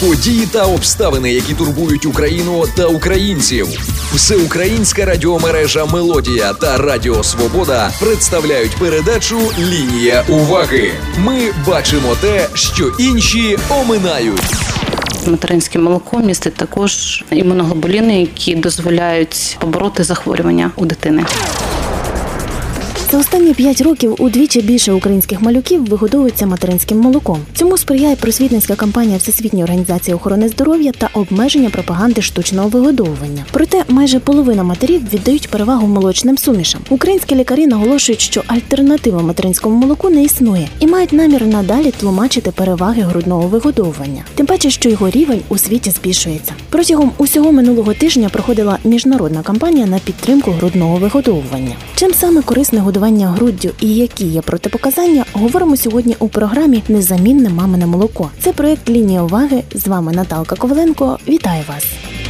Події та обставини, які турбують Україну та українців. Всеукраїнська радіомережа «Мелодія» та Радіо Свобода представляють передачу «Лінія уваги». Ми бачимо те, що інші оминають. Материнське молоко містить також імуноглобуліни, які дозволяють побороти захворювання у дитини. За останні 5 років удвічі більше українських малюків вигодовуються материнським молоком. Цьому сприяє просвітницька кампанія Всесвітньої організації охорони здоров'я та обмеження пропаганди штучного вигодовування. Проте майже половина матерів віддають перевагу молочним сумішам. Українські лікарі наголошують, що альтернатива материнському молоку не існує і мають намір надалі тлумачити переваги грудного вигодовування. Тим паче, що його рівень у світі збільшується. Протягом усього минулого тижня проходила міжнародна кампанія на підтримку грудного вигодовування. Чим саме корисне годування груддю і які є протипоказання, говоримо сьогодні у програмі «Незамінне мамине молоко». Це проєкт «Лінія уваги». З вами Наталка Коваленко. Вітаю вас!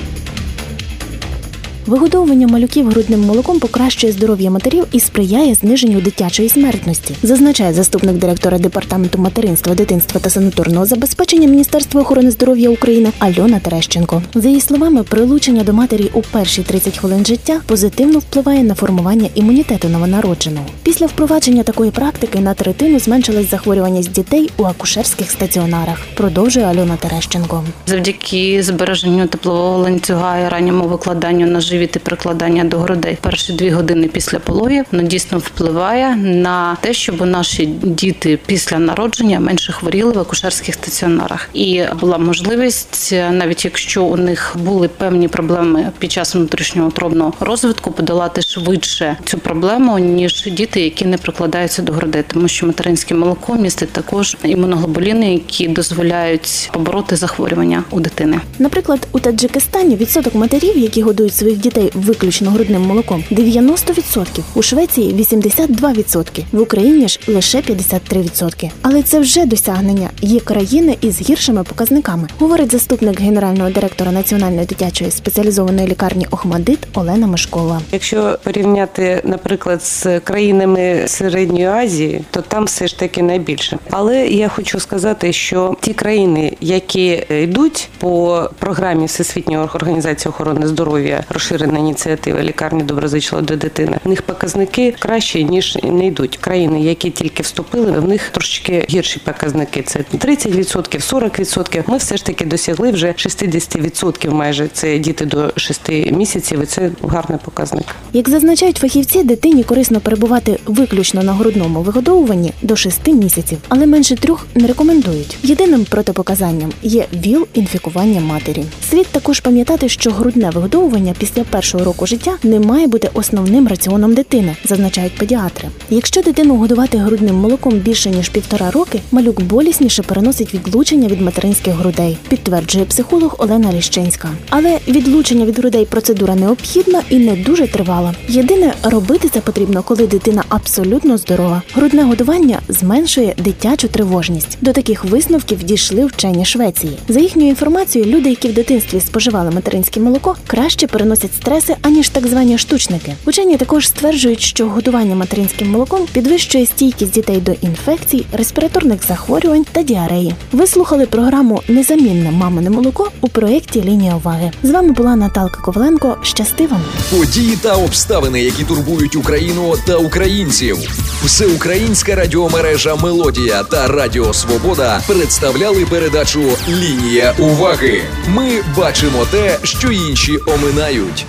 Вигодовування малюків грудним молоком покращує здоров'я матерів і сприяє зниженню дитячої смертності, зазначає заступник директора Департаменту материнства, дитинства та санаторного забезпечення Міністерства охорони здоров'я України Альона Терещенко. За її словами, прилучення до матері у перші 30 хвилин життя позитивно впливає на формування імунітету новонародженого. Після впровадження такої практики на третину зменшилась захворюваність дітей у акушерських стаціонарах, продовжує Альона Терещенко. Завдяки збереженню теплового ланцюга і ранньому викладанню на живіт і прикладання до грудей перші 2 години після пологів, воно дійсно впливає на те, щоб наші діти після народження менше хворіли в акушерських стаціонарах. І була можливість, навіть якщо у них були певні проблеми під час внутрішньоутробного розвитку, подолати швидше цю проблему, ніж діти, які не прикладаються до грудей. Тому що материнське молоко містить також імуноглобуліни, які дозволяють побороти захворювання у дитини. Наприклад, у Таджикистані відсоток матерів, які годують своїх дітей виключно грудним молоком, 90%, у Швеції 82%, в Україні ж лише 53%. Але це вже досягнення. Є країни із гіршими показниками, говорить заступник генерального директора Національної дитячої спеціалізованої лікарні «Охмадит» Олена Мишкова. Якщо порівняти, наприклад, з країнами Середньої Азії, то там все ж таки найбільше. Але я хочу сказати, що ті країни, які йдуть по програмі Всесвітньої організації охорони здоров'я, розширена ініціатива «Лікарні доброзичливо до дитини», в них показники кращі, ніж не йдуть. Країни, які тільки вступили, в них трошечки гірші показники. Це 30%, 40%. Ми все ж таки досягли вже 60% майже. Це діти до 6 місяців, і це гарний показник. Як зазначають фахівці, дитині корисно перебувати виключно на грудному вигодовуванні до 6 місяців, але менше 3 не рекомендують. Єдиним протипоказанням є ВІЛ-інфікування матері. Слід також пам'ятати, що грудне вигодовування після першого року життя не має бути основним раціоном дитини, зазначають педіатри. Якщо дитину годувати грудним молоком більше ніж 1,5 роки, малюк болісніше переносить відлучення від материнських грудей, підтверджує психолог Олена Ліщинська. Але відлучення від грудей процедура необхідна і не дуже тривала. Єдине, робити це потрібно, коли дитина абсолютно здорова. Грудне годування зменшує дитячу тривожність. До таких висновків дійшли вчені Швеції. За їхньою інформацією, люди, які в дитинстві споживали материнське молоко, краще переносять стреси, аніж так звані штучники. Учені також стверджують, що годування материнським молоком підвищує стійкість дітей до інфекцій, респіраторних захворювань та діареї. Ви слухали програму «Незамінне мамине молоко» у проєкті «Лінія уваги». З вами була Наталка Коваленко. Щасти вам! Події та обставини, які турбують Україну та українців. Всеукраїнська радіомережа «Мелодія» та Радіо Свобода представляли передачу «Лінія уваги». Ми бачимо те, що інші оминають.